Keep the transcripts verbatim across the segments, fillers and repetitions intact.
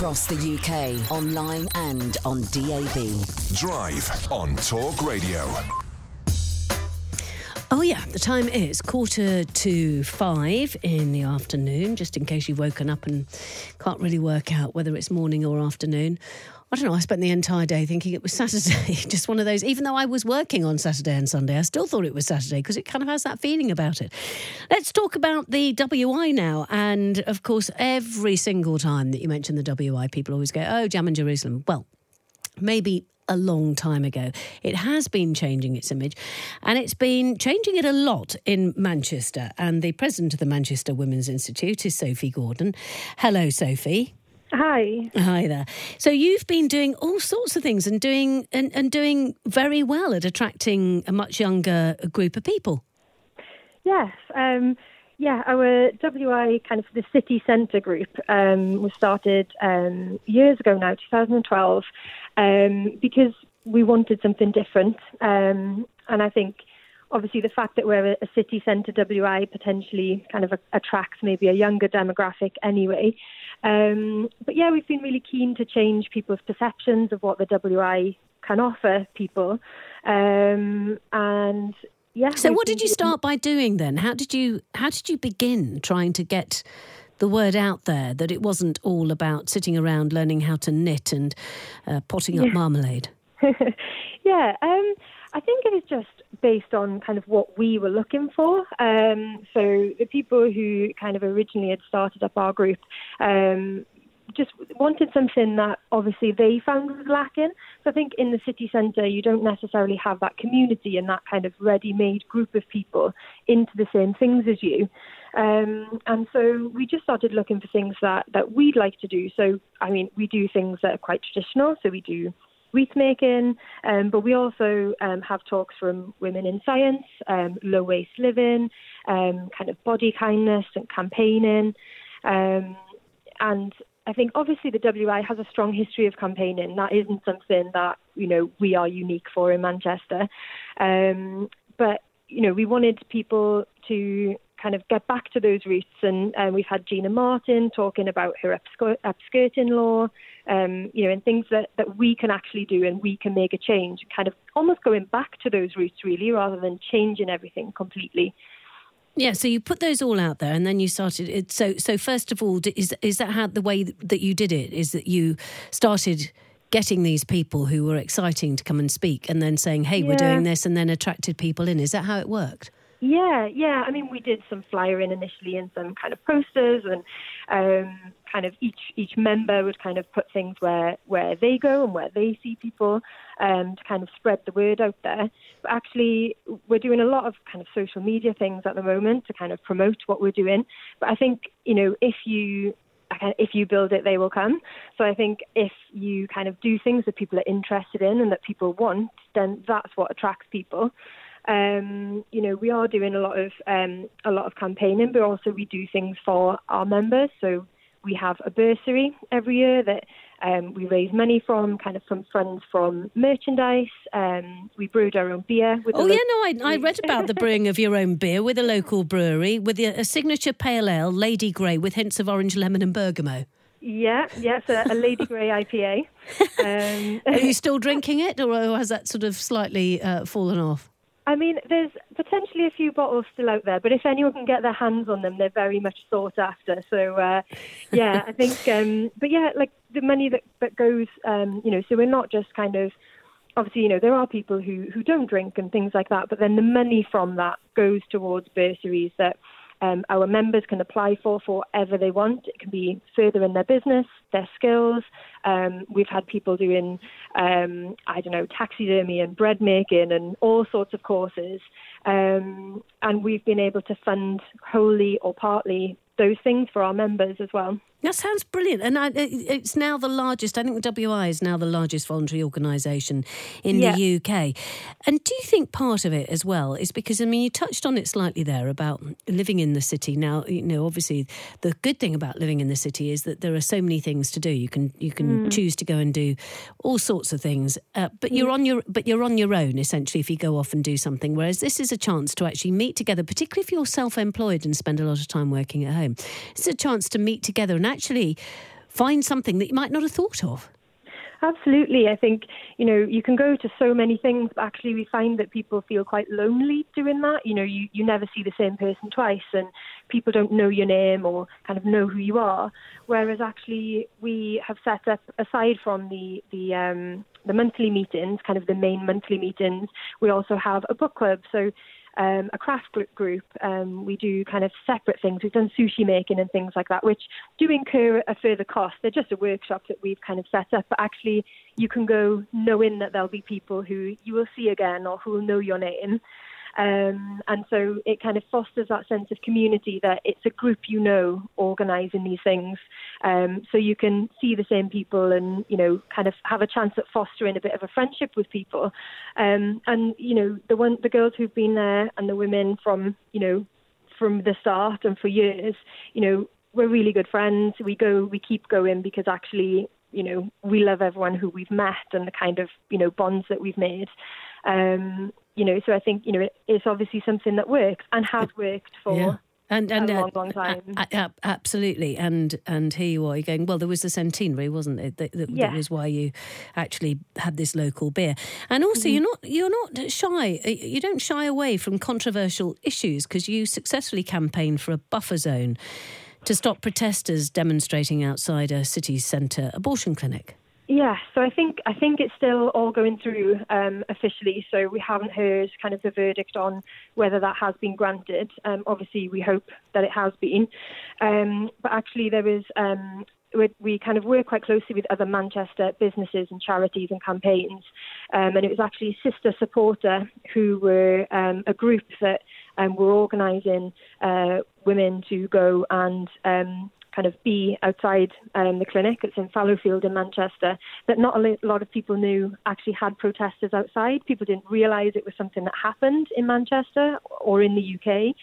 Across the U K, online and on D A B. Drive on Talk Radio. Oh yeah, the time is quarter to five in the afternoon, just in case you've woken up and can't really work out whether it's morning or afternoon. I don't know, I spent the entire day thinking it was Saturday, just one of those, even though I was working on Saturday and Sunday, I still thought it was Saturday because it kind of has that feeling about it. Let's talk about the W I now. And of course, every single time that you mention the W I, people always go, oh, Jam in Jerusalem. Well, maybe a long time ago. It has been changing its image, and it's been changing it a lot in Manchester. And the president of the Manchester Women's Institute is Sophie Gordon. Hello, Sophie. Hi. Hi there. So you've been doing all sorts of things and doing and, and doing very well at attracting a much younger group of people. Yes. Um, yeah, our W I, kind of the city centre group, um, was started um, years ago now, two thousand twelve, um, because we wanted something different. Um, and I think, obviously, the fact that we're a city centre W I potentially kind of attracts maybe a younger demographic anyway. Um, but yeah, we've been really keen to change people's perceptions of what the W I can offer people. Um, and yeah. So what did you start by doing then? How did you how did you begin trying to get the word out there that it wasn't all about sitting around learning how to knit and uh, potting up yeah. marmalade? yeah, um, I think it was just based on kind of what we were looking for. Um, so the people who kind of originally had started up our group um, just wanted something that obviously they found was lacking. So I think in the city centre, you don't necessarily have that community and that kind of ready-made group of people into the same things as you. Um, and so we just started looking for things that, that we'd like to do. So, I mean, we do things that are quite traditional. So we do wreath making, um, but we also um, have talks from women in science, um, low waste living, um, kind of body kindness and campaigning. Um, and I think obviously the W I has a strong history of campaigning. That isn't something that, you know, we are unique for in Manchester. Um, but, you know, we wanted people to kind of get back to those roots, and um, we've had Gina Martin talking about her upskirt, upskirting law, um, you know, and things that, that we can actually do and we can make a change, kind of almost going back to those roots really, rather than changing everything completely. Yeah, so you put those all out there, and then you started it. So, so first of all, is is that how the way that you did it? Is that you started getting these people who were exciting to come and speak, and then saying, "Hey, yeah. we're doing this," and then attracted people in? Is that how it worked? Yeah, yeah. I mean, we did some flyering initially and some kind of posters, and um, kind of each each member would kind of put things where, where they go and where they see people, um, to kind of spread the word out there. But actually, we're doing a lot of kind of social media things at the moment to kind of promote what we're doing. But I think, you know, if you if you build it, they will come. So I think if you kind of do things that people are interested in and that people want, then that's what attracts people. Um, you know, we are doing a lot of um, a lot of campaigning, but also we do things for our members. So we have a bursary every year that um, we raise money from, kind of from funds from merchandise. Um, we brewed our own beer. With oh, yeah, no, I, I read about the brewing of your own beer with a local brewery, with a, a signature pale ale, Lady Grey, with hints of orange, lemon and bergamot. Yeah, yeah, it's a, a Lady Grey I P A. Um, Are you still drinking it, or has that sort of slightly uh, fallen off? I mean, there's potentially a few bottles still out there, but if anyone can get their hands on them, they're very much sought after. So, uh, yeah, I think, um, but yeah, like the money that, that goes, um, you know, so we're not just kind of, obviously, you know, there are people who, who don't drink and things like that, but then the money from that goes towards bursaries that um, our members can apply for for whatever they want. It can be further in their business, their skills. Um, we've had people doing, um, I don't know, taxidermy and bread making and all sorts of courses. Um, and we've been able to fund wholly or partly those things for our members as well. That sounds brilliant. And I, it's now the largest, I think the W I is now the largest voluntary organisation in yeah. the U K. And do you think part of it as well is because, I mean, you touched on it slightly there about living in the city. Now, you know, obviously the good thing about living in the city is that there are so many things to do. You can you can mm. choose to go and do all sorts of things, uh, but you're on your but you're on your own essentially if you go off and do something. Whereas this is a chance to actually meet together, particularly if you're self-employed and spend a lot of time working at home. It's a chance to meet together and actually find something that you might not have thought of. Absolutely. I think, you know, you can go to so many things, but actually we find that people feel quite lonely doing that. You know, you, you never see the same person twice and people don't know your name or kind of know who you are. Whereas actually we have set up, aside from the, the, um, the monthly meetings, kind of the main monthly meetings, we also have a book club. So Um, a craft group. Um, we do kind of separate things. We've done sushi making and things like that, which do incur a further cost. They're just a workshop that we've kind of set up, but actually you can go knowing that there'll be people who you will see again or who will know your name. Um, and so it kind of fosters that sense of community, that it's a group you know organising these things. Um, so you can see the same people and, you know, kind of have a chance at fostering a bit of a friendship with people. Um, and, you know, the one, the girls who've been there and the women from, you know, from the start and for years, you know, we're really good friends. We go, we keep going because actually, you know, we love everyone who we've met and the kind of, you know, bonds that we've made. Um, you know, so I think, you know, it, it's obviously something that works and has worked for yeah. and, and, a long, uh, long time. Uh, uh, absolutely. And and here you are, you're going, well, there was the centenary, wasn't it? That, that, yeah. that was why you actually had this local beer. And also, mm-hmm. you're not you're not shy. You don't shy away from controversial issues because you successfully campaigned for a buffer zone to stop protesters demonstrating outside a city centre abortion clinic. Yeah, so I think I think it's still all going through um, officially. So we haven't heard kind of the verdict on whether that has been granted. Um, obviously, we hope that it has been. Um, but actually, there was um, we, we kind of work quite closely with other Manchester businesses and charities and campaigns. Um, and it was actually Sister Supporter, who were um, a group that um, were organising uh, women to go and Um, kind of be outside um, the clinic. It's in Fallowfield in Manchester, that not a lot of people knew actually had protesters outside. People didn't realise it was something that happened in Manchester or in the U K.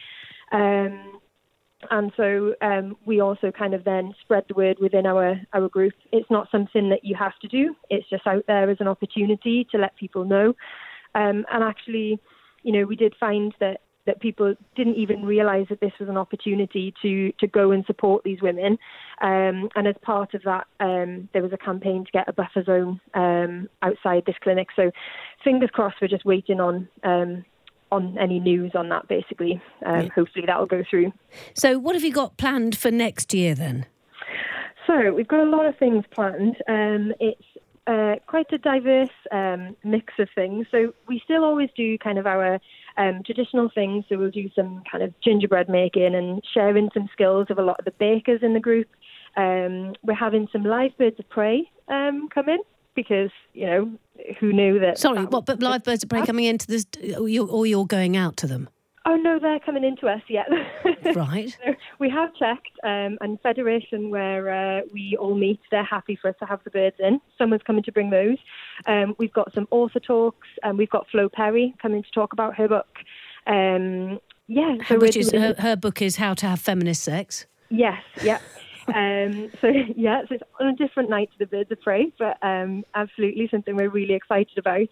Um, and so um, we also kind of then spread the word within our, our group. It's not something that you have to do. It's just out there as an opportunity to let people know. Um, and actually, you know, we did find that that people didn't even realise that this was an opportunity to to go and support these women. Um, and as part of that, um, there was a campaign to get a buffer zone um, outside this clinic. So fingers crossed, we're just waiting on um, on any news on that, basically. Um, yeah. Hopefully that will go through. So what have you got planned for next year then? So we've got a lot of things planned. Um, it's Uh, quite a diverse um, mix of things. So we still always do kind of our um, traditional things. So we'll do some kind of gingerbread making and sharing some skills of a lot of the bakers in the group. Um, we're having some live birds of prey um, come in because, you know, who knew that... Sorry, that what, but live birds of prey coming into this, or you're, or you're going out to them? Oh, no, they're coming into us yet. Right. So we have checked, um, and Federation, where uh, we all meet, they're happy for us to have the birds in. Someone's coming to bring those. Um, we've got some author talks, and we've got Flo Perry coming to talk about her book. Um, yeah. So Which is, her, her book is How to Have Feminist Sex. Yes, yeah. um, so, yeah, so it's on a different night to the Birds of Prey, but um, absolutely something we're really excited about.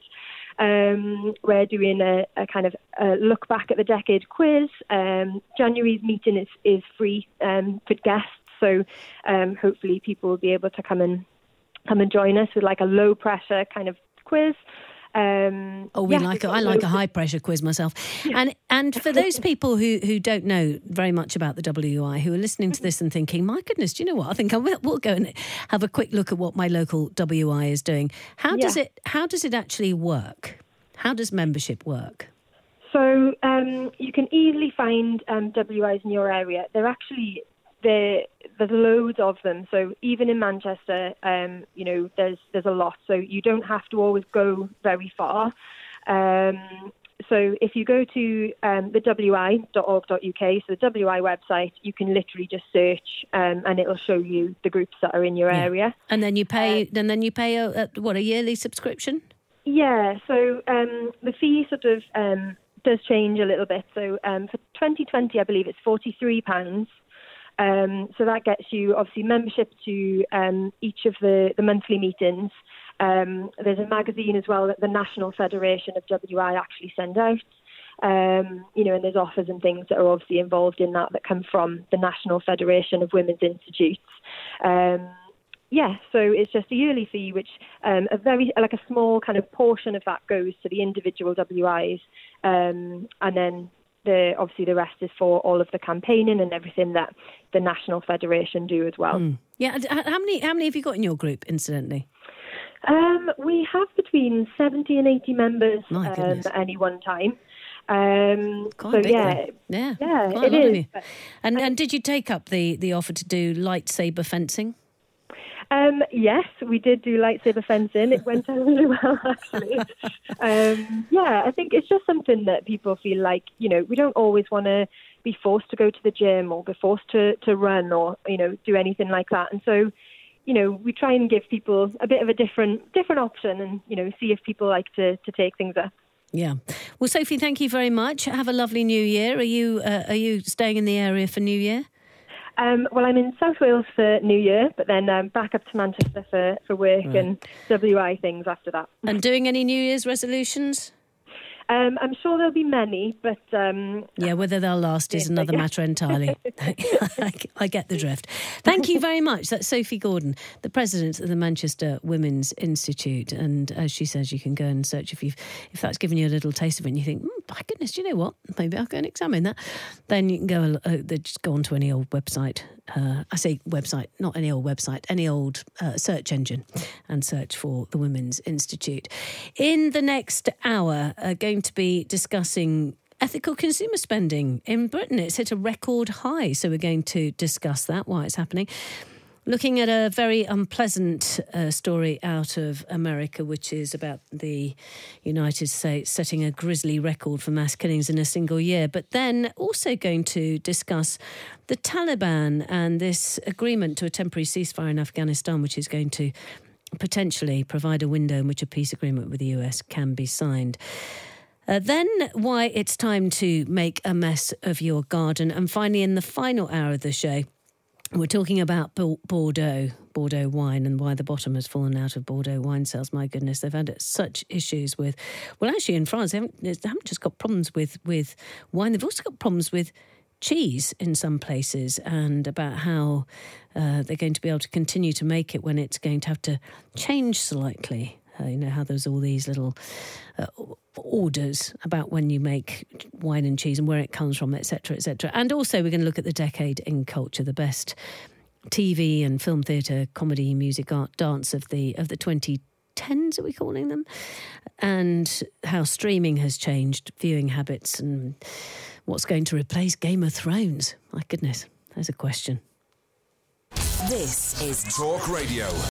Um, we're doing a, a kind of a look back at the decade quiz. Um, January's meeting is, is free um, for guests, so um, hopefully people will be able to come and come and join us with like a low pressure kind of quiz. Um, oh, we yeah, like a, I like a high pressure quiz myself. Yeah. And and for those people who, who don't know very much about the W I, who are listening to this and thinking, my goodness, do you know what? I think I will we'll go and have a quick look at what my local W I is doing. How yeah. does it how does it actually work? How does membership work? So um, you can easily find um, W Is in your area. They're actually there. There's loads of them. So even in Manchester, um, you know, there's there's a lot. So you don't have to always go very far. Um, so if you go to um, the W I dot org dot U K, so the W I website, you can literally just search, um, and it'll show you the groups that are in your yeah. area. And then you pay. Uh, and then you pay a, a what a yearly subscription. Yeah. So um, the fee sort of um, does change a little bit. So um, for twenty twenty, I believe it's forty-three pounds. Um, so that gets you obviously membership to um, each of the, the monthly meetings. Um, there's a magazine as well that the National Federation of W I actually send out. Um, you know, and there's offers and things that are obviously involved in that that come from the National Federation of Women's Institutes. Um, Yeah, so it's just a yearly fee, which um, a very like a small kind of portion of that goes to the individual W Is, um, and then the obviously the rest is for all of the campaigning and everything that the National Federation do as well. Mm. Yeah, how many how many have you got in your group, incidentally? Um, we have between seventy and eighty members um, goodness. at any one time. Um, Quite so big, yeah, then. yeah, yeah, quite it a lot of is. you. And and did you take up the, the offer to do lightsaber fencing? Um, yes, we did do lightsaber fencing. It went out really well, actually. um, yeah, I think it's just something that people feel like, you know, we don't always want to be forced to go to the gym or be forced to, to run or, you know, do anything like that. And so, you know, we try and give people a bit of a different different option and, you know, see if people like to, to take things up. Yeah. Well, Sophie, thank you very much. Have a lovely New Year. Are you uh, are you staying in the area for New Year? Um, well, I'm in South Wales for New Year, but then um, back up to Manchester for, for work right. and W I things after that. And doing any New Year's resolutions? Um, I'm sure there'll be many, but... Um, yeah, whether they'll last is another matter entirely. I, I get the drift. Thank you very much. That's Sophie Gordon, the president of the Manchester Women's Institute. And as she says, you can go and search if you've, if that's given you a little taste of it and you think, mm, my goodness, do you know what? Maybe I'll go and examine that. Then you can go, uh, just go onto any old website. Uh, I say website, not any old website, any old uh, search engine and search for the Women's Institute. In the next hour, uh, going to be discussing ethical consumer spending in Britain. It's hit a record high, so we're going to discuss that, why it's happening. Looking at a very unpleasant uh, story out of America, which is about the United States setting a grisly record for mass killings in a single year. But then also going to discuss the Taliban and this agreement to a temporary ceasefire in Afghanistan, which is going to potentially provide a window in which a peace agreement with the U S can be signed. Uh, then why it's time to make a mess of your garden. And finally, in the final hour of the show, we're talking about Bordeaux, Bordeaux wine and why the bottom has fallen out of Bordeaux wine sales. My goodness, they've had such issues with... Well, actually, in France, they haven't, they haven't just got problems with, with wine. They've also got problems with cheese in some places and about how uh, they're going to be able to continue to make it when it's going to have to change slightly. Uh, you know, how there's all these little uh, orders about when you make wine and cheese and where it comes from, et cetera, et cetera. And also we're going to look at the decade in culture, the best T V and film theatre, comedy, music, art, dance of the of the twenty tens, are we calling them? And how streaming has changed viewing habits and what's going to replace Game of Thrones. My goodness, there's a question. This is Talk Radio.